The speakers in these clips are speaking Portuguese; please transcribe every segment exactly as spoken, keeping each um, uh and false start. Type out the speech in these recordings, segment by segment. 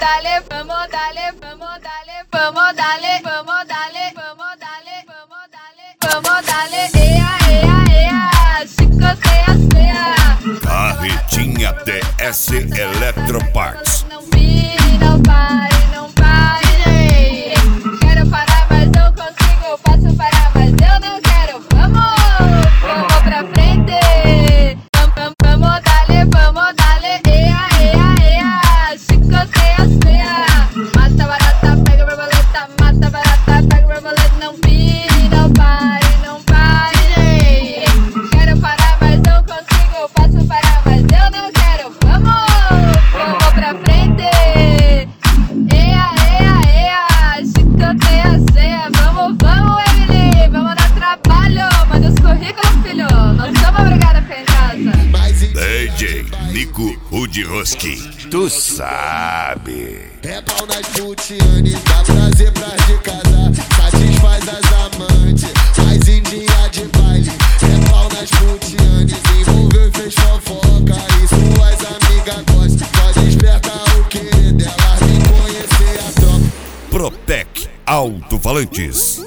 darle, vamos darle, vamos darle, vamos darle, vamos darle, vamos darle, vamos darle, vamos darle, ea, ea, ea, chicoteia, ceia. Carretinha D S Eletroparts. Não pire, não pare, não pare. Quero parar, mas não consigo. Posso parar, mas eu não quero. Vamos, vamos pra frente. Vamos, vamos darle, vamos darle, ea, ea, ea, chicoteia, ceia. Mata barata, pega borboleta, mata barata, pega borboleta. Não pire, não pare, não pare. Quero parar, mas não consigo. Posso parar, mas eu não quero. Vamos, vamos pra frente. Ea, ea, ea, chicoteia, ceia. Vamos, vamos, Emily, vamos dar trabalho. Manda os currículos, filho. Nós somos obrigados a ficar em casa. D J Nico Udroski, tu sabe. É pau nas putiane, dá prazer pras de casar, satisfaz as amantes, faz em dia de baile. É pau nas putiane, envolveu e fez fofoca, e suas amigas gostam, só desperta o querer delas, vem conhecer a tropa. Protec Alto-Falantes.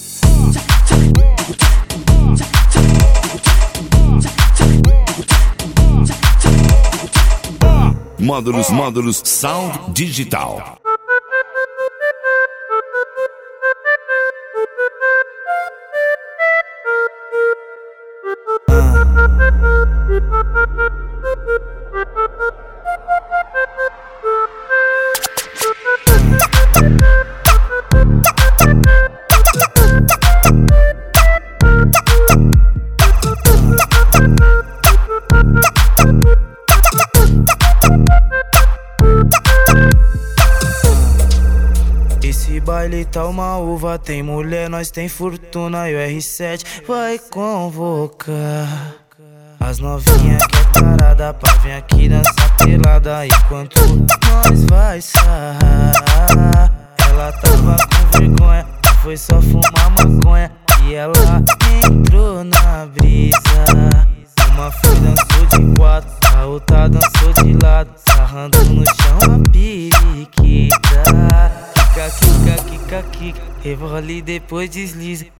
Módulos, módulos, sound digital. Esse baile tá uma uva, tem mulher, nós tem fortuna e o R sete vai convocar as novinhas que é tarada pra vir aqui dançar pelada enquanto nós vai sarrar. Ela tava com vergonha, foi só fumar maconha e ela entrou na brisa. Uma foi dançou de quatro, a outra dançou de lado, sarrando no chão a periquita. Kika, kika, kika, kika, rebola e depois desliza.